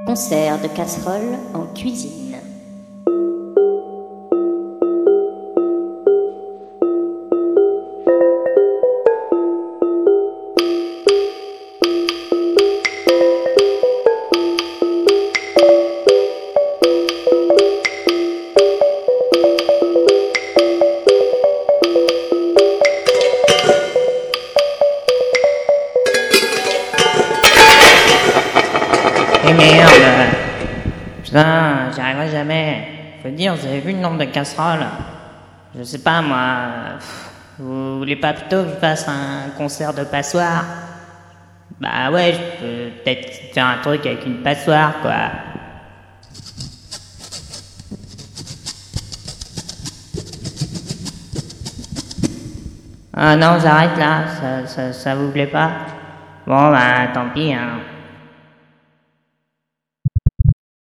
Concert de casseroles en cuisine. Eh merde, putain, j'y arriverai jamais. Faut dire, vous avez vu le nombre de casseroles? Je sais pas moi, vous voulez pas plutôt que je fasse un concert de passoire? Bah ouais, je peux peut-être faire un truc avec une passoire quoi. Ah non, j'arrête là, ça vous plaît pas? Bon bah tant pis hein.